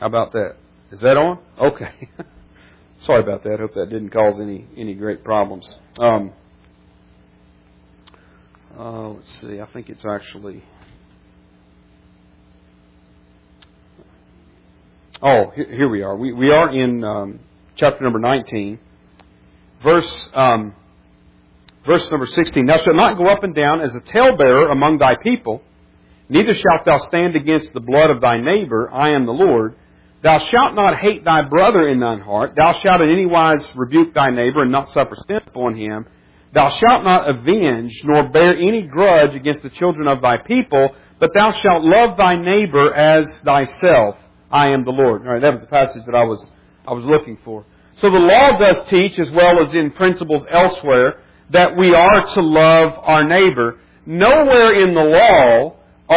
How about that? Is that on? Okay. Sorry about that. I hope that didn't cause any great problems. Let's see. I think it's actually... Oh, here we are. We are in chapter number 19. Verse number 16. Thou shalt not go up and down as a talebearer among thy people, neither shalt thou stand against the blood of thy neighbor. I am the Lord. Thou shalt not hate thy brother in thine heart. Thou shalt in any wise rebuke thy neighbor and not suffer sin upon him. Thou shalt not avenge, nor bear any grudge against the children of thy people, but thou shalt love thy neighbor as thyself. I am the Lord. All right, that was the passage that I was looking for. So the law does teach, as well as in principles elsewhere, that we are to love our neighbor. Nowhere in the law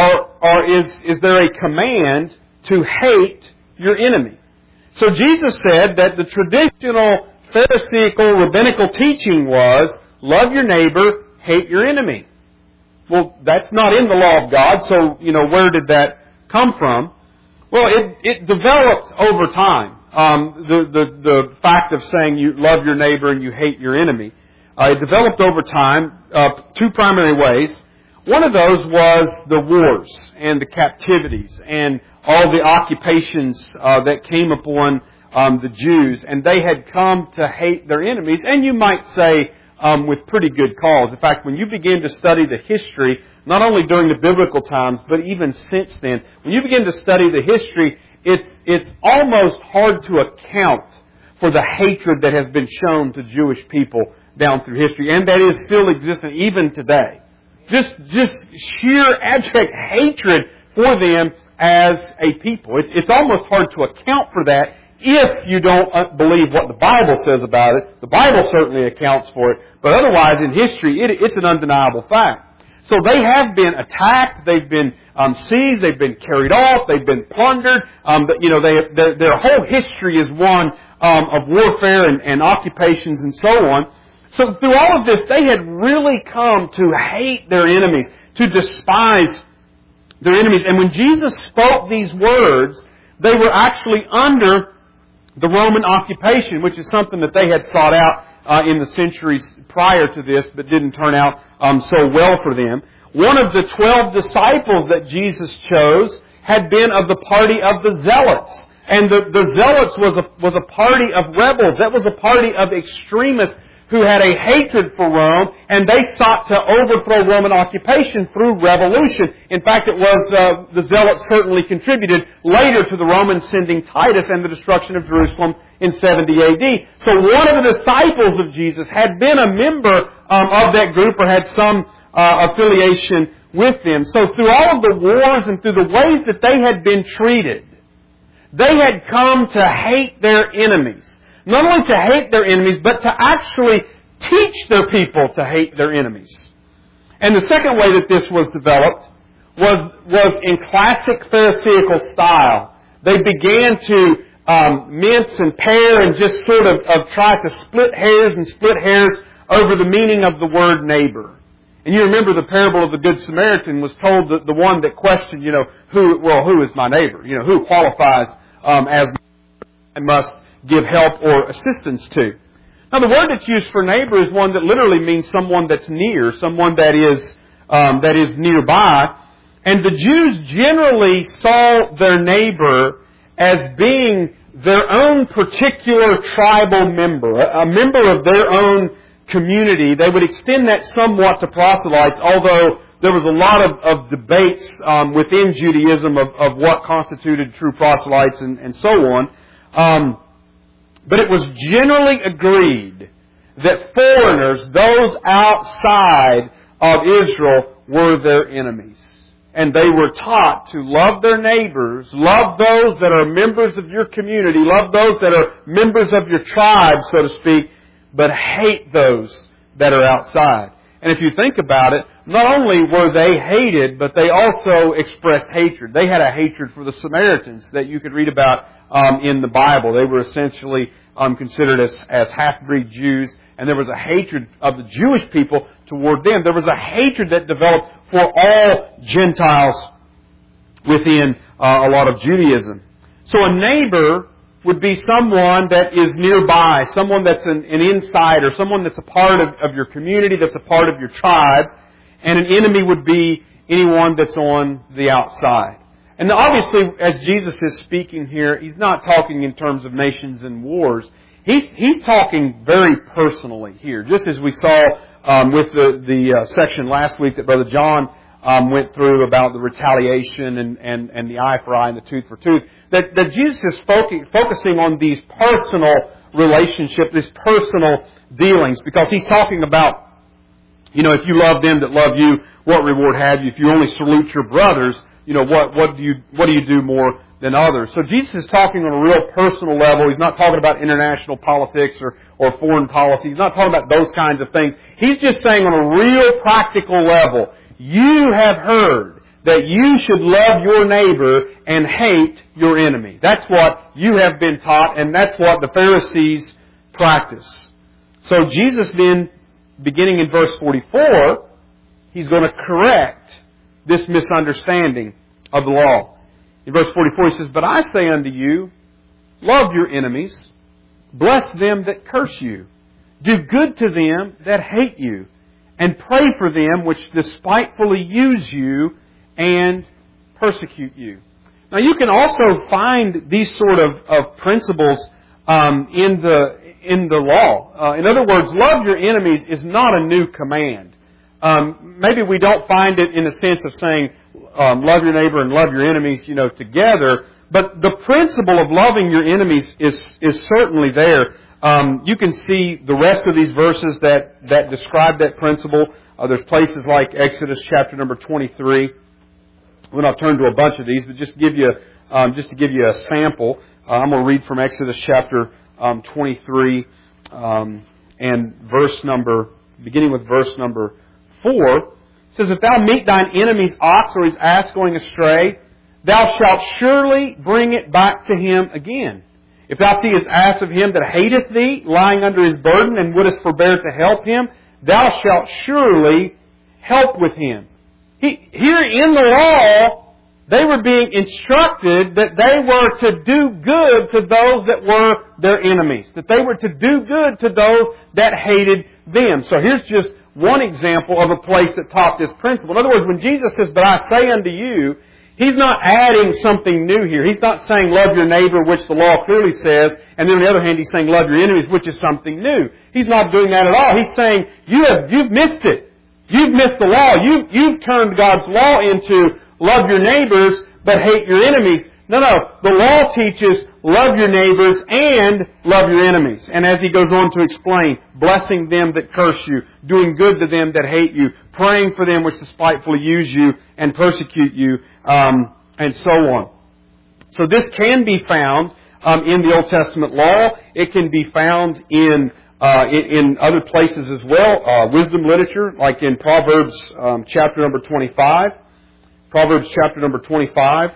is there a command to hate your enemy. So Jesus said that the traditional Pharisaical rabbinical teaching was, love your neighbor, hate your enemy. Well, that's not in the law of God, so, where did that come from? Well, it developed over time. The fact of saying you love your neighbor and you hate your enemy. It developed over time, two primary ways. One of those was the wars and the captivities and all the occupations that came upon the Jews, and they had come to hate their enemies, and you might say with pretty good cause. In fact, when you begin to study the history, not only during the biblical times, but even since then, when you begin to study the history, it's almost hard to account for the hatred that has been shown to Jewish people down through history, and that is still existent even today. Just sheer abject hatred for them as a people. It's almost hard to account for that if you don't believe what the Bible says about it. The Bible certainly accounts for it, but otherwise in history it's an undeniable fact. So they have been attacked, they've been seized, they've been carried off, they've been plundered. Their whole history is one of warfare and occupations and so on. So through all of this, they had really come to hate their enemies, to despise their enemies. And when Jesus spoke these words, they were actually under the Roman occupation, which is something that they had sought out in the centuries prior to this, but didn't turn out so well for them. One of the 12 disciples that Jesus chose had been of the party of the Zealots. And the Zealots was a party of rebels. That was a party of extremists who had a hatred for Rome, and they sought to overthrow Roman occupation through revolution. In fact, it was the Zealots certainly contributed later to the Romans sending Titus and the destruction of Jerusalem in 70 A.D. So one of the disciples of Jesus had been a member of that group or had some affiliation with them. So through all of the wars and through the ways that they had been treated, they had come to hate their enemies. Not only to hate their enemies, but to actually teach their people to hate their enemies. And the second way that this was developed was in classic Pharisaical style. They began to mince and pare and just sort of try to split hairs over the meaning of the word neighbor. And you remember the parable of the Good Samaritan was told the one that questioned, who is my neighbor? Who qualifies as I must give help or assistance to. Now the word that's used for neighbor is one that literally means someone that's near, someone that is nearby. And the Jews generally saw their neighbor as being their own particular tribal member, a member of their own community. They would extend that somewhat to proselytes, although there was a lot of debates within Judaism of what constituted true proselytes and so on. But it was generally agreed that foreigners, those outside of Israel, were their enemies. And they were taught to love their neighbors, love those that are members of your community, love those that are members of your tribe, so to speak, but hate those that are outside. And if you think about it, not only were they hated, but they also expressed hatred. They had a hatred for the Samaritans that you could read about in the Bible. They were essentially considered as half-breed Jews, and there was a hatred of the Jewish people toward them. There was a hatred that developed for all Gentiles within a lot of Judaism. So a neighbor would be someone that is nearby, someone that's an insider, someone that's a part of your community, that's a part of your tribe. And an enemy would be anyone that's on the outside. And obviously, as Jesus is speaking here, He's not talking in terms of nations and wars. He's talking very personally here, just as we saw with the section last week that Brother John went through about the retaliation and the eye for eye and the tooth for tooth. That Jesus is focusing on these personal relationships, these personal dealings, because He's talking about, if you love them that love you, what reward have you? If you only salute your brothers, what do you do more than others? So Jesus is talking on a real personal level. He's not talking about international politics or foreign policy. He's not talking about those kinds of things. He's just saying on a real practical level, you have heard that you should love your neighbor and hate your enemy. That's what you have been taught, and that's what the Pharisees practice. So Jesus then, beginning in verse 44, He's going to correct this misunderstanding of the law. In verse 44 He says, "But I say unto you, love your enemies, bless them that curse you, do good to them that hate you, and pray for them which despitefully use you and persecute you." Now you can also find these sort of principles in the law. In other words, love your enemies is not a new command. Maybe we don't find it in the sense of saying, love your neighbor and love your enemies, together. But the principle of loving your enemies is certainly there. You can see the rest of these verses that describe that principle. There's places like Exodus chapter number 23. We'll not turn to a bunch of these, but just to give you a sample, I'm going to read from Exodus chapter 23 and beginning with verse number 4. It says, "If thou meet thine enemy's ox or his ass going astray, thou shalt surely bring it back to him again. If thou see his ass of him that hateth thee, lying under his burden, and wouldest forbear to help him, thou shalt surely help with him." Here in the law, they were being instructed that they were to do good to those that were their enemies, that they were to do good to those that hated them. So here's just one example of a place that taught this principle. In other words, when Jesus says, "But I say unto you," He's not adding something new here. He's not saying love your neighbor, which the law clearly says, and then on the other hand, He's saying love your enemies, which is something new. He's not doing that at all. He's saying, you've missed it. You've missed the law. You've turned God's law into love your neighbors, but hate your enemies. No. The law teaches love your neighbors and love your enemies. And as He goes on to explain, blessing them that curse you, doing good to them that hate you, praying for them which despitefully use you and persecute you, and so on. So this can be found in the Old Testament law. It can be found in other places as well. Wisdom literature, like in Proverbs chapter number 25. Proverbs chapter number 25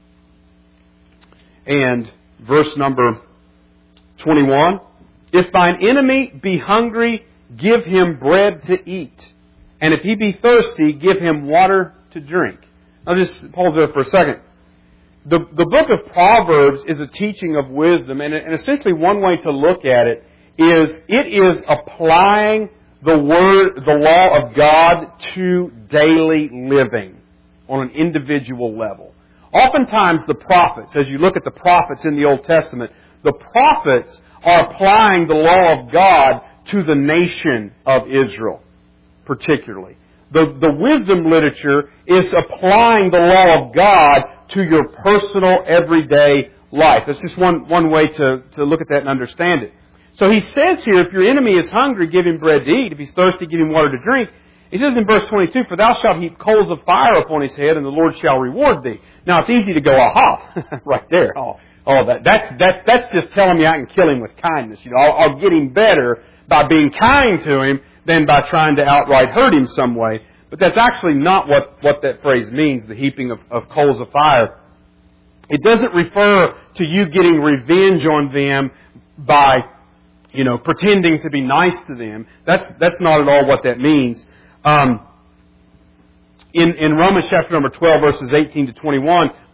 and verse number 21. "If thine enemy be hungry, give him bread to eat. And if he be thirsty, give him water to drink." I'll just pause there for a second. The book of Proverbs is a teaching of wisdom, and essentially one way to look at it is applying the law of God to daily living on an individual level. Oftentimes the prophets, as you look at the prophets in the Old Testament, the prophets are applying the law of God to the nation of Israel, particularly. The wisdom literature is applying the law of God to your personal, everyday life. That's just one way to look at that and understand it. So He says here, if your enemy is hungry, give him bread to eat. If he's thirsty, give him water to drink. He says in verse 22, "For thou shalt heap coals of fire upon his head, and the Lord shall reward thee." Now it's easy to go, aha, right there. That's just telling me I can kill him with kindness. I'll get him better by being kind to him than by trying to outright hurt him some way. But that's actually not what that phrase means, the heaping of coals of fire. It doesn't refer to you getting revenge on them by, pretending to be nice to them. That's not at all what that means. In Romans chapter number 12, verses 18 to 21,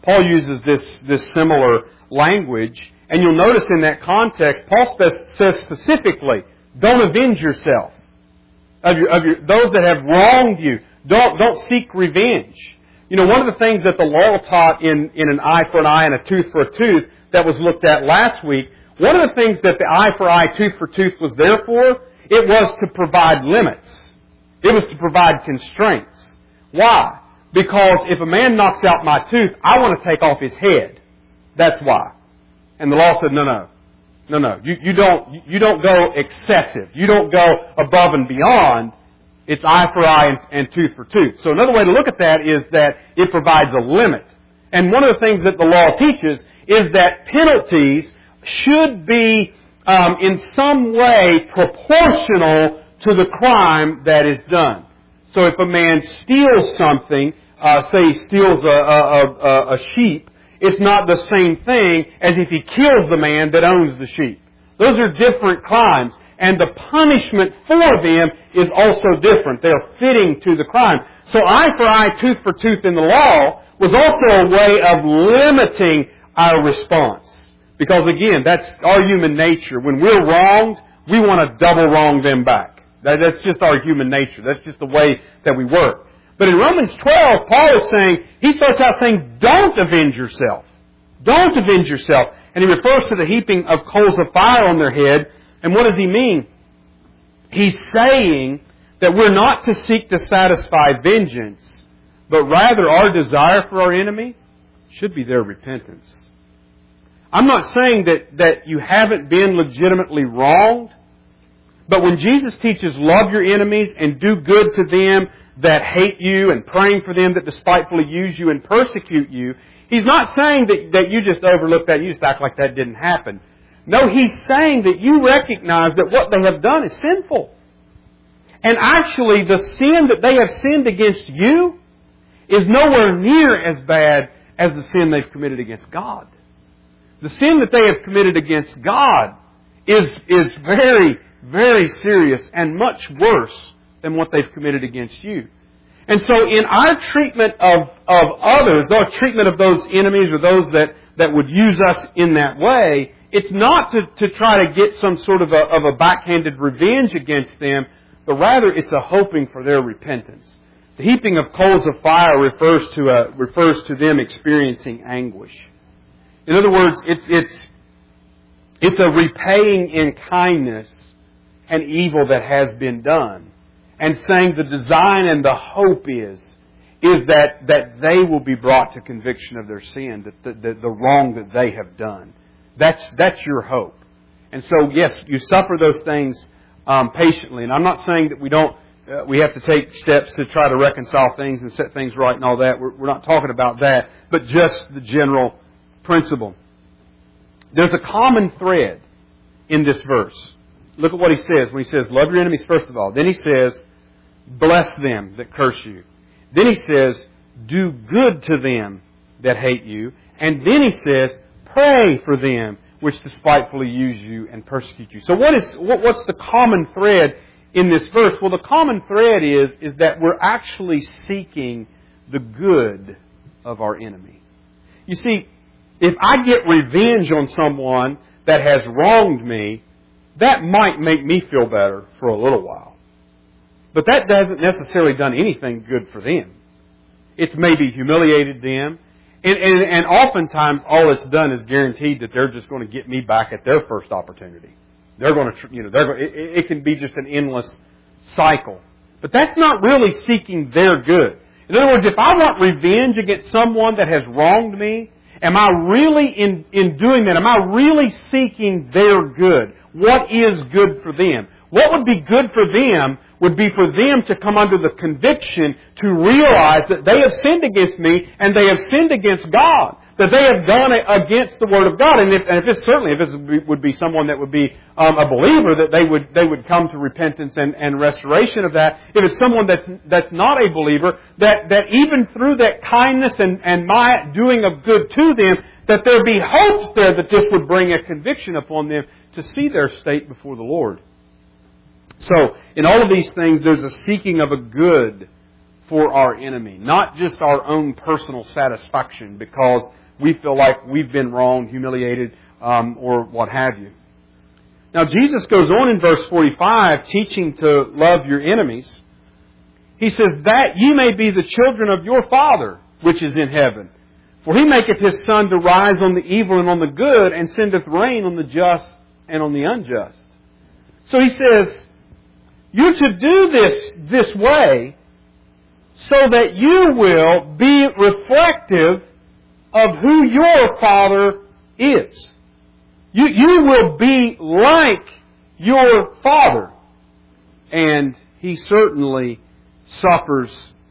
Paul uses this similar language. And you'll notice in that context, Paul says specifically, don't avenge yourself of those that have wronged you. Don't seek revenge. You know, one of the things that the law taught in an eye for an eye and a tooth for a tooth that was looked at last week, one of the things that the eye for eye, tooth for tooth was there for, it was to provide limits. It was to provide constraints. Why? Because if a man knocks out my tooth, I want to take off his head. That's why. And the law said, no. You don't go excessive. You don't go above and beyond. It's eye for eye and tooth for tooth. So another way to look at that is that it provides a limit. And one of the things that the law teaches is that penalties should be in some way proportional to the crime that is done. So if a man steals something, say he steals a sheep, it's not the same thing as if he kills the man that owns the sheep. Those are different crimes. And the punishment for them is also different. They're fitting to the crime. So eye for eye, tooth for tooth in the law was also a way of limiting our response. Because again, that's our human nature. When we're wronged, we want to double wrong them back. That's just our human nature. That's just the way that we work. But in Romans 12, Paul is saying, he starts out saying, don't avenge yourself. Don't avenge yourself. And he refers to the heaping of coals of fire on their head. And what does he mean? He's saying that we're not to seek to satisfy vengeance, but rather our desire for our enemy should be their repentance. I'm not saying that you haven't been legitimately wronged, but when Jesus teaches love your enemies and do good to them that hate you and praying for them that despitefully use you and persecute you, He's not saying that you just overlook that, you just act like that didn't happen. No, He's saying that you recognize that what they have done is sinful. And actually, the sin that they have sinned against you is nowhere near as bad as the sin they've committed against God. The sin that they have committed against God is very, very serious and much worse than what they've committed against you. And so in our treatment of others, our treatment of those enemies or those that would use us in that way, it's not to try to get some sort of a backhanded revenge against them, but rather it's a hoping for their repentance. The heaping of coals of fire refers to them experiencing anguish. In other words, it's a repaying in kindness an evil that has been done. And saying the design and the hope is that they will be brought to conviction of their sin, that the wrong that they have done. That's your hope. And so, yes, you suffer those things patiently. And I'm not saying that we have to take steps to try to reconcile things and set things right and all that. We're not talking about that, but just the general principle. There's a common thread in this verse. Look at what he says when he says, love your enemies first of all. Then he says, bless them that curse you. Then he says, do good to them that hate you. And then he says, pray for them which despitefully use you and persecute you. So what's the common thread in this verse? Well, the common thread is that we're actually seeking the good of our enemy. You see, if I get revenge on someone that has wronged me, that might make me feel better for a little while. But that hasn't necessarily done anything good for them. It's maybe humiliated them. And oftentimes all it's done is guaranteed that they're just going to get me back at their first opportunity. They're going to, it can be just an endless cycle. But that's not really seeking their good. In other words, if I want revenge against someone that has wronged me, am I really, in doing that, am I really seeking their good? What is good for them? What would be good for them would be for them to come under the conviction to realize that they have sinned against me and they have sinned against God. That they have done it against the Word of God. And if this would be someone that would be a believer, that they would come to repentance and restoration of that. If it's someone that's not a believer, that even through that kindness and my doing of good to them, that there be hopes there that this would bring a conviction upon them to see their state before the Lord. So, in all of these things, there's a seeking of a good for our enemy, not just our own personal satisfaction because we feel like we've been wronged, humiliated, or what have you. Now, Jesus goes on in verse 45, teaching to love your enemies. He says, that ye may be the children of your Father, which is in heaven. For He maketh His sun to rise on the evil and on the good, and sendeth rain on the just and on the unjust. So He says, you're to do this way so that you will be reflective of who your Father is. You will be like your Father. And He certainly suffers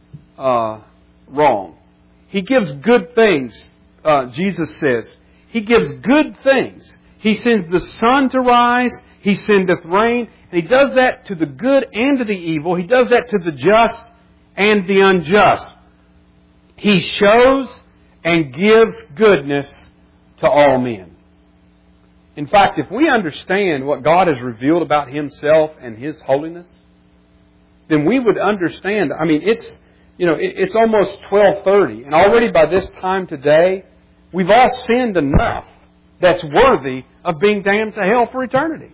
wrong. He gives good things, Jesus says. He gives good things. He sends the sun to rise. He sendeth rain. And He does that to the good and to the evil. He does that to the just and the unjust. He shows and gives goodness to all men. In fact, if we understand what God has revealed about Himself and His holiness, then we would understand. I mean, it's almost 12:30, and already by this time today, we've all sinned enough that's worthy of being damned to hell for eternity.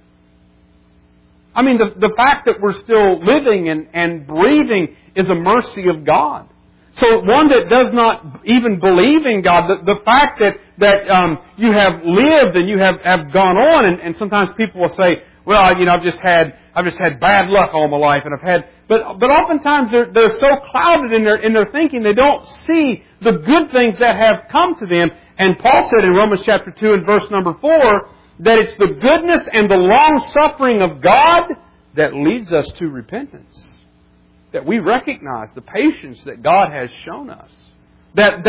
I mean, the fact that we're still living and breathing is a mercy of God. So one that does not even believe in God, the fact that you have lived and you have gone on, and sometimes people will say, well, I've just had bad luck all my life, and but oftentimes they're so clouded in their thinking they don't see the good things that have come to them. And Paul said in Romans chapter 2 and verse number 4 that it's the goodness and the long suffering of God that leads us to repentance. That we recognize the patience that God has shown us. That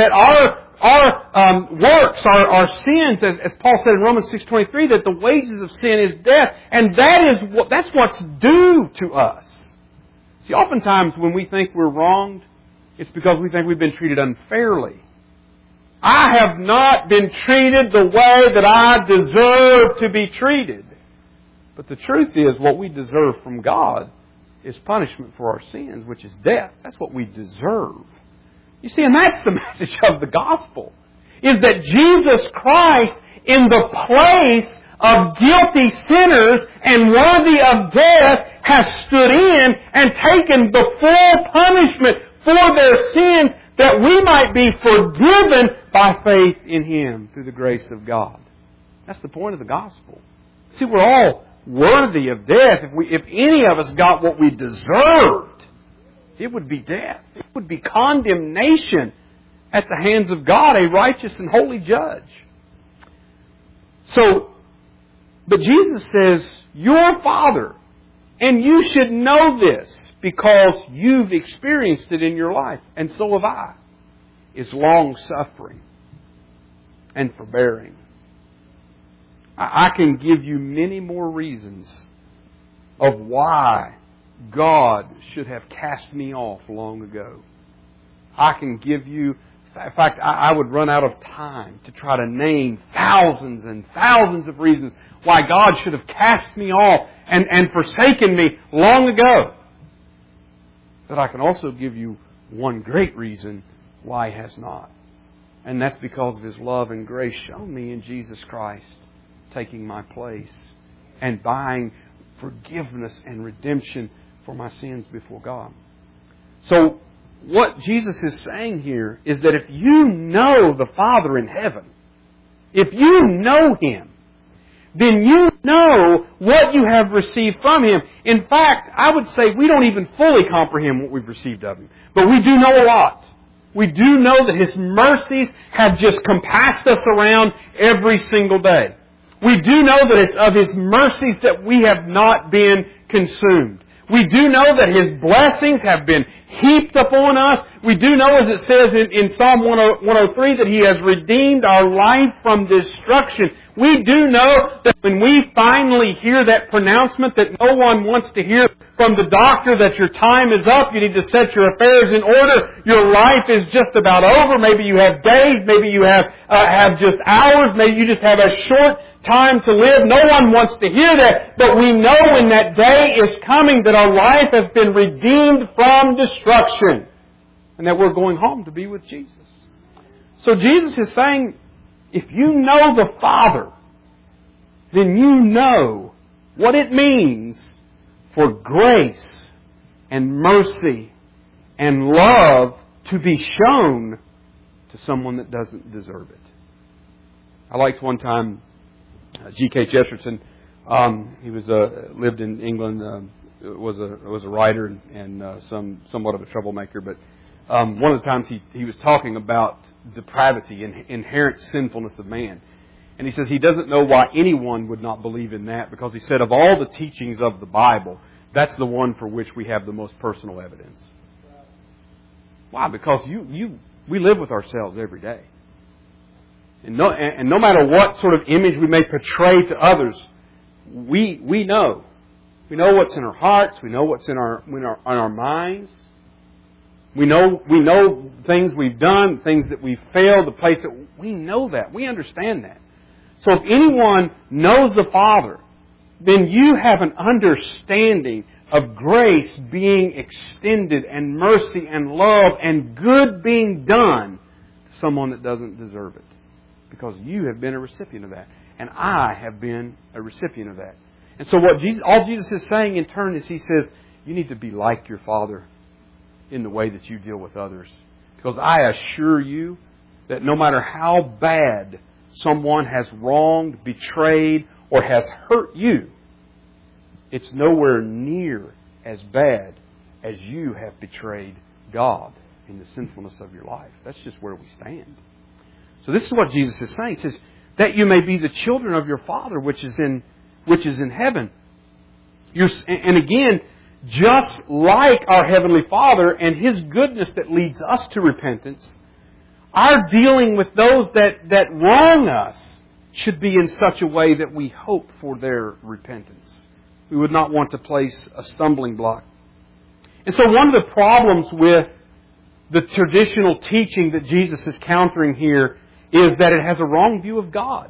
our works, our sins, as Paul said in Romans 6:23, that the wages of sin is death, and that's what's due to us. See, oftentimes when we think we're wronged, it's because we think we've been treated unfairly. I have not been treated the way that I deserve to be treated. But the truth is, what we deserve from God is punishment for our sins, which is death. That's what we deserve. You see, and that's the message of the gospel, is that Jesus Christ, in the place of guilty sinners and worthy of death, has stood in and taken the full punishment for their sins, that we might be forgiven by faith in Him through the grace of God. That's the point of the gospel. See, we're all worthy of death. If any of us got what we deserved, it would be death. It would be condemnation at the hands of God, a righteous and holy judge. But Jesus says, your Father, and you should know this because you've experienced it in your life, and so have I, is long-suffering and forbearing. I can give you many more reasons of why God should have cast me off long ago. I can give you, in fact, I would run out of time to try to name thousands and thousands of reasons why God should have cast me off and forsaken me long ago. But I can also give you one great reason why He has not. And that's because of His love and grace shown me in Jesus Christ, taking my place and buying forgiveness and redemption for my sins before God. So what Jesus is saying here is that if you know the Father in heaven, if you know Him, then you know what you have received from Him. In fact, I would say we don't even fully comprehend what we've received of Him. But we do know a lot. We do know that His mercies have just compassed us around every single day. We do know that it's of His mercies that we have not been consumed. We do know that His blessings have been heaped upon us. We do know, as it says in Psalm 103, that He has redeemed our life from destruction. We do know that when we finally hear that pronouncement that no one wants to hear from the doctor, that your time is up, you need to set your affairs in order, your life is just about over, maybe you have days, maybe you have just hours, maybe you just have a short time to live. No one wants to hear that, but we know when that day is coming that our life has been redeemed from destruction. and that we're going home to be with Jesus. So Jesus is saying, if you know the Father, then you know what it means for grace and mercy and love to be shown to someone that doesn't deserve it. I liked one time G.K. Chesterton. He was lived in England. Was a writer and somewhat of a troublemaker. But one of the times he was talking about depravity and inherent sinfulness of man. And he says he doesn't know why anyone would not believe in that, because he said of all the teachings of the Bible, that's the one for which we have the most personal evidence. Why? Because we live with ourselves every day. And no matter what sort of image we may portray to others, we know. We know what's in our hearts. We know what's in our minds. We know things we've done, things that we've failed, the place that we know that. We understand that. So if anyone knows the Father, then you have an understanding of grace being extended and mercy and love and good being done to someone that doesn't deserve it. Because you have been a recipient of that. And I have been a recipient of that. And so all Jesus is saying in turn is He says, you need to be like your Father in the way that you deal with others. Because I assure you that no matter how bad someone has wronged, betrayed, or has hurt you, it's nowhere near as bad as you have betrayed God in the sinfulness of your life. That's just where we stand. So this is what Jesus is saying. He says, that you may be the children of your Father which is in heaven. And again, just like our Heavenly Father and His goodness that leads us to repentance, our dealing with those that wrong us should be in such a way that we hope for their repentance. We would not want to place a stumbling block. And so one of the problems with the traditional teaching that Jesus is countering here is that it has a wrong view of God.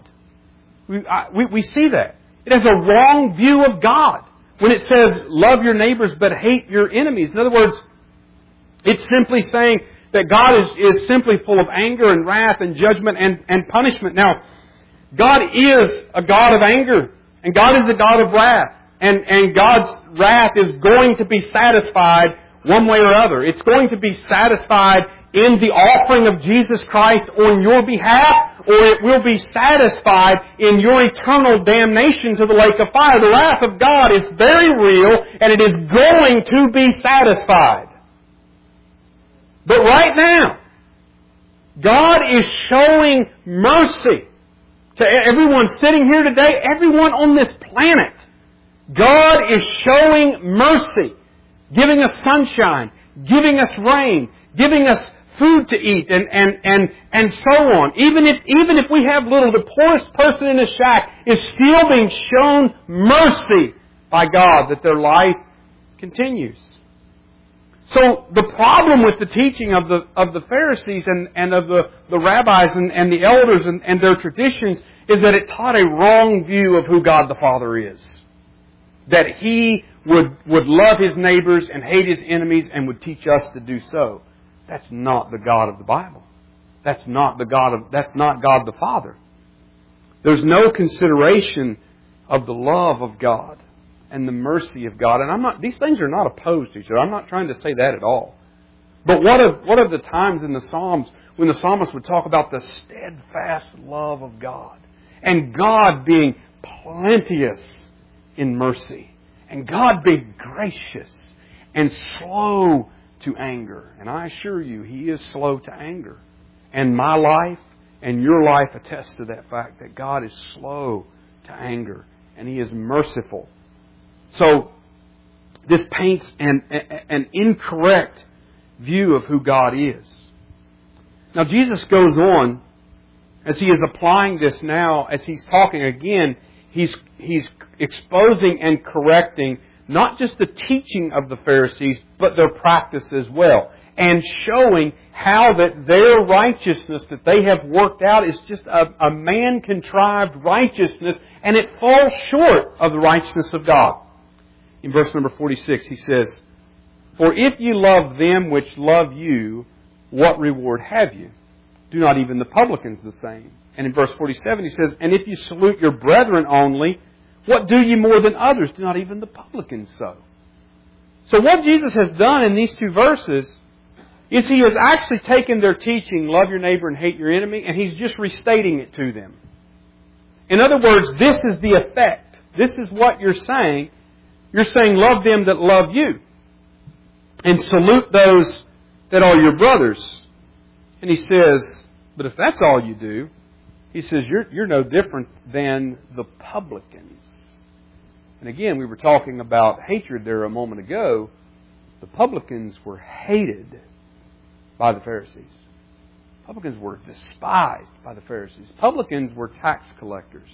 We see that. It has a wrong view of God. When it says, love your neighbors but hate your enemies. In other words, it's simply saying that God is simply full of anger and wrath and judgment and punishment. Now, God is a God of anger. And God is a God of wrath. And God's wrath is going to be satisfied one way or other. It's going to be satisfied in the offering of Jesus Christ on your behalf, or it will be satisfied in your eternal damnation to the lake of fire. The wrath of God is very real, and it is going to be satisfied. But right now, God is showing mercy to everyone sitting here today, everyone on this planet. God is showing mercy, giving us sunshine, giving us rain, giving us food to eat, and so on. Even if we have little, the poorest person in a shack is still being shown mercy by God that their life continues. So the problem with the teaching of the Pharisees and of the rabbis and the elders and their traditions is that it taught a wrong view of who God the Father is. That He would love His neighbors and hate His enemies and would teach us to do so. That's not the God of the Bible. That's not God the Father. There's no consideration of the love of God and the mercy of God. And these things are not opposed to each other. I'm not trying to say that at all. But what of the times in the Psalms when the psalmist would talk about the steadfast love of God and God being plenteous in mercy and God being gracious and slow to anger. And I assure you, He is slow to anger. And my life and your life attest to that fact that God is slow to anger and He is merciful. So this paints an incorrect view of who God is. Now Jesus goes on, as He is applying this now, as He's talking again, He's exposing and correcting not just the teaching of the Pharisees, but their practice as well. And showing how that their righteousness that they have worked out is just a man-contrived righteousness, and it falls short of the righteousness of God. In verse number 46, He says, "For if you love them which love you, what reward have you? Do not even the publicans the same? And in verse 47 he says, and if you salute your brethren only, what do ye more than others? Do not even the publicans so? So what Jesus has done in these two verses is He has actually taken their teaching, love your neighbor and hate your enemy, and He's just restating it to them. In other words, this is the effect. This is what you're saying. You're saying, love them that love you. And salute those that are your brothers. And He says, but if that's all you do, He says, you're no different than the publicans. And again, we were talking about hatred there a moment ago. The publicans were hated by the Pharisees. Publicans were despised by the Pharisees. Publicans were tax collectors.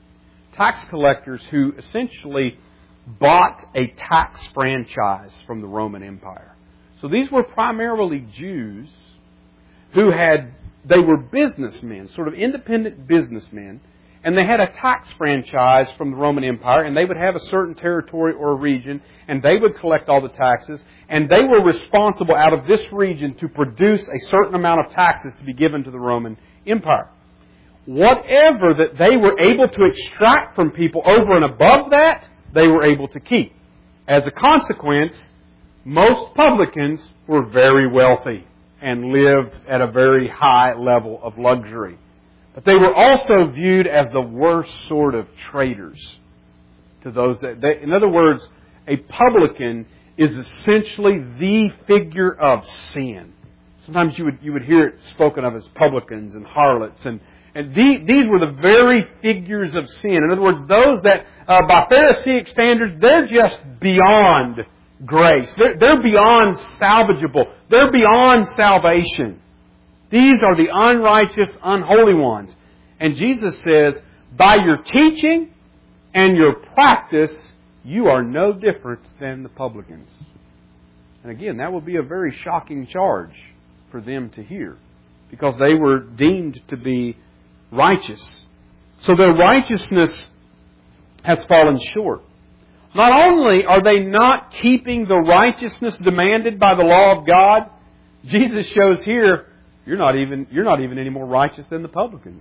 Tax collectors who essentially bought a tax franchise from the Roman Empire. So these were primarily Jews who they were businessmen, sort of independent businessmen, and they had a tax franchise from the Roman Empire, and they would have a certain territory or a region, and they would collect all the taxes, and they were responsible out of this region to produce a certain amount of taxes to be given to the Roman Empire. Whatever that they were able to extract from people over and above that, they were able to keep. As a consequence, most publicans were very wealthy and lived at a very high level of luxury. But they were also viewed as the worst sort of traitors to those that... in other words, a publican is essentially the figure of sin. Sometimes you would hear it spoken of as publicans and harlots. And these were the very figures of sin. In other words, those that, by Pharisaic standards, they're just beyond grace. They're beyond salvageable. They're beyond salvation. These are the unrighteous, unholy ones. And Jesus says, by your teaching and your practice, you are no different than the publicans. And again, that would be a very shocking charge for them to hear, because they were deemed to be righteous. So their righteousness has fallen short. Not only are they not keeping the righteousness demanded by the law of God, Jesus shows here, you're not even any more righteous than the publicans.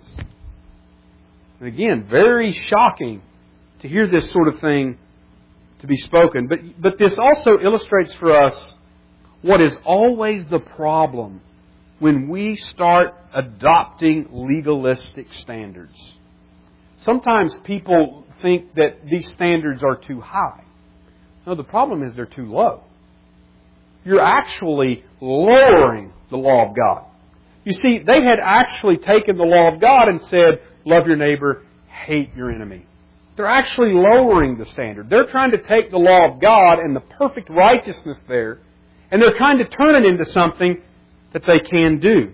And again, very shocking to hear this sort of thing to be spoken. But this also illustrates for us what is always the problem when we start adopting legalistic standards. Sometimes people think that these standards are too high. No, the problem is they're too low. You're actually lowering the law of God. You see, they had actually taken the law of God and said, love your neighbor, hate your enemy. They're actually lowering the standard. They're trying to take the law of God and the perfect righteousness there, and they're trying to turn it into something that they can do.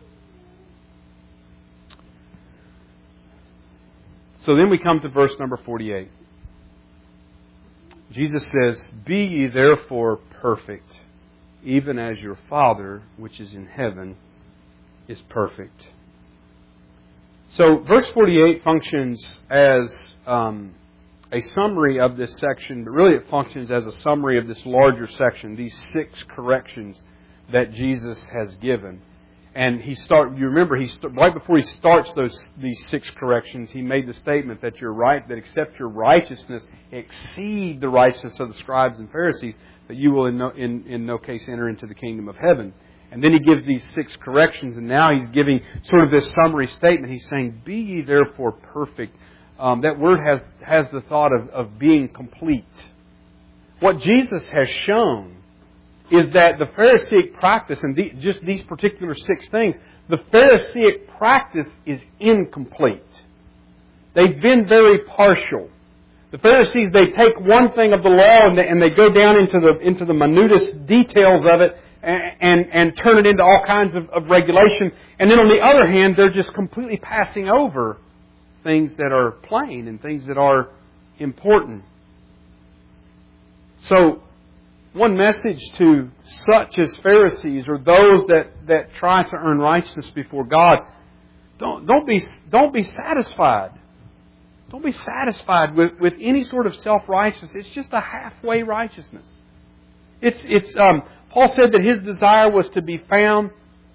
So then we come to verse number 48. Jesus says, be ye therefore perfect, even as your Father which is in heaven is perfect. So verse 48 functions as a summary of this section, but really it functions as a summary of this larger section, these 6 corrections that Jesus has given. And right before he starts these 6 corrections, he made the statement that you're right, that except your righteousness exceed the righteousness of the scribes and Pharisees, that you will in no case enter into the kingdom of heaven. And then he gives these 6 corrections, and now he's giving sort of this summary statement. He's saying, be ye therefore perfect. That word has the thought of being complete. What Jesus has shown is that the Pharisaic practice, and just these particular 6 things, the Pharisaic practice is incomplete. They've been very partial. The Pharisees, they take one thing of the law and they go down into the minutest details of it and turn it into all kinds of regulation. And then on the other hand, they're just completely passing over things that are plain and things that are important. So, one message to such as Pharisees or those that try to earn righteousness before God, don't be satisfied. Don't be satisfied with any sort of self-righteousness. It's just a halfway righteousness. Paul said that his desire was to be found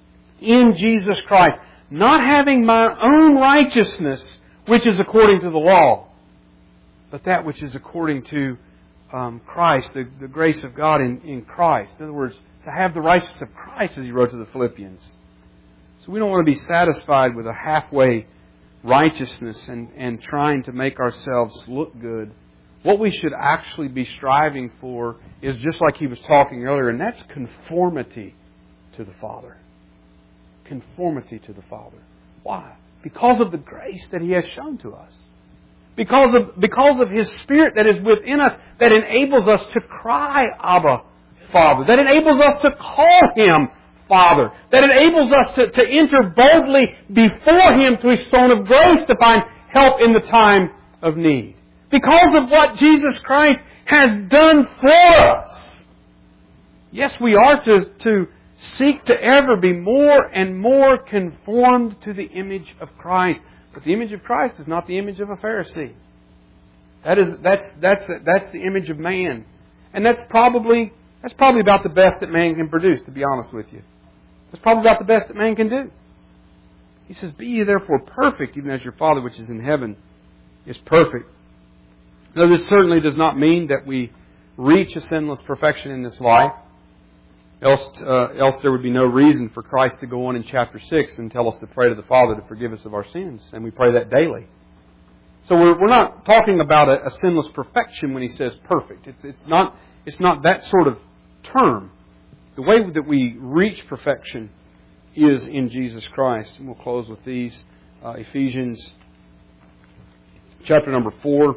in Jesus Christ. Not having my own righteousness, which is according to the law, but that which is according to Christ, the grace of God in Christ. In other words, to have the righteousness of Christ, as he wrote to the Philippians. So we don't want to be satisfied with a halfway righteousness and trying to make ourselves look good. What we should actually be striving for is just like he was talking earlier, and that's conformity to the Father. Conformity to the Father. Why? Because of the grace that He has shown to us. Because of His Spirit that is within us, that enables us to cry, Abba, Father. That enables us to call Him Father. That enables us to enter boldly before Him to His throne of grace to find help in the time of need. Because of what Jesus Christ has done for us. Yes, we are to seek to ever be more and more conformed to the image of Christ. But the image of Christ is not the image of a Pharisee. That's the image of man. And that's probably about the best that man can produce, to be honest with you. That's probably about the best that man can do. He says, "Be ye therefore perfect, even as your Father which is in heaven is perfect." Now, this certainly does not mean that we reach a sinless perfection in this life. Else there would be no reason for Christ to go on in chapter 6 and tell us to pray to the Father to forgive us of our sins. And we pray that daily. So we're not talking about a sinless perfection when He says perfect. It's not that sort of term. The way that we reach perfection is in Jesus Christ. And we'll close with these. Ephesians chapter number 4.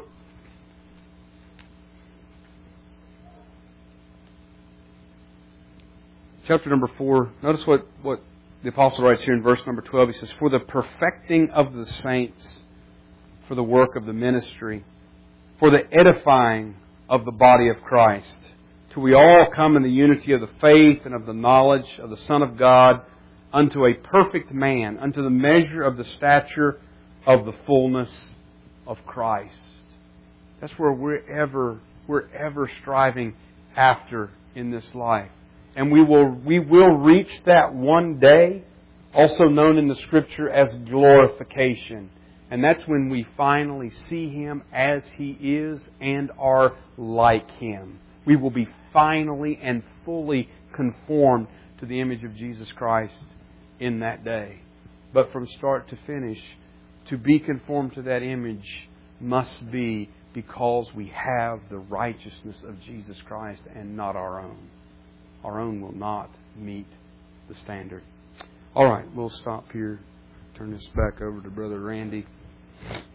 Chapter number 4, notice what the Apostle writes here in verse number 12. He says, "For the perfecting of the saints, for the work of the ministry, for the edifying of the body of Christ, till we all come in the unity of the faith and of the knowledge of the Son of God, unto a perfect man, unto the measure of the stature of the fullness of Christ." That's where we're ever striving after in this life. And we will reach that one day, also known in the Scripture as glorification. And that's when we finally see Him as He is and are like Him. We will be finally and fully conformed to the image of Jesus Christ in that day. But from start to finish, to be conformed to that image must be because we have the righteousness of Jesus Christ and not our own. Our own will not meet the standard. All right, we'll stop here. Turn this back over to Brother Randy.